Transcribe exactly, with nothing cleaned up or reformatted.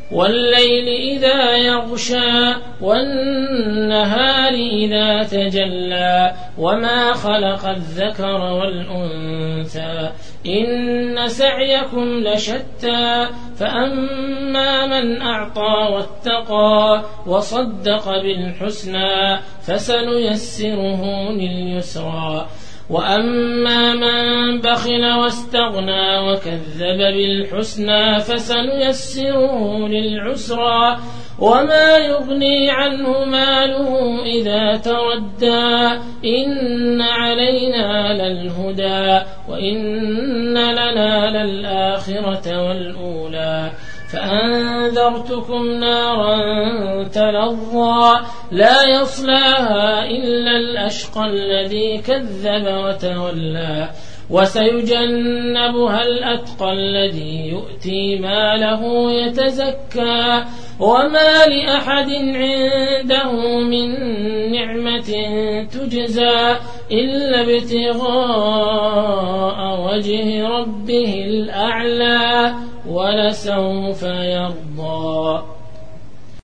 والليل إذا يغشى والنهار إذا تجلى وما خلق الذكر والأنثى إن سعيكم لشتى فأما من أعطى واتقى وصدق بالحسنى فسنيسره لليسرى وأما من بخل واستغنى وكذب بالحسنى فسنيسره للعسرى وما يغني عنه ماله إذا تردى إن علينا للهدى وإن لنا للآخرة والأولى فأنذرتكم نارا تلظى لا يصلاها إلا الأشقى الذي كذب وتولى وسيجنبها الأتقى الذي يؤتي ماله يتزكى وما لأحد عنده من نعمة تجزى إلا ابتغاء وجه ربه الأعلى ولسوف يرضى.